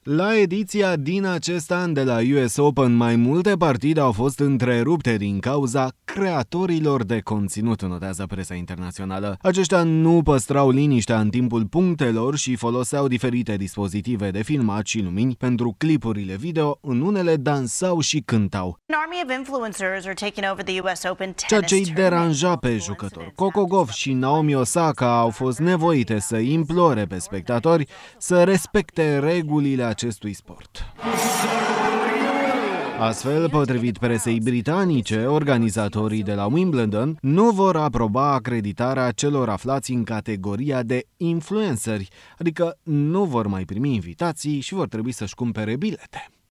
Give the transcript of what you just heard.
La ediția din acest an de la US Open, mai multe partide au fost întrerupte din cauza creatorilor de conținut, notează presa internațională. Aceștia nu păstrau liniștea în timpul punctelor și foloseau diferite dispozitive de filmat și lumini pentru clipurile video, în unele dansau și cântau. Ceea ce îi deranja pe jucători. Coco Gauff și Naomi Osaka au fost nevoite să implore pe spectatori să respecte regulile acestui sport. Astfel, potrivit presei britanice, organizatorii de la Wimbledon nu vor aproba acreditarea celor aflați în categoria de influenceri, adică nu vor mai primi invitații și vor trebui să-și cumpere bilete.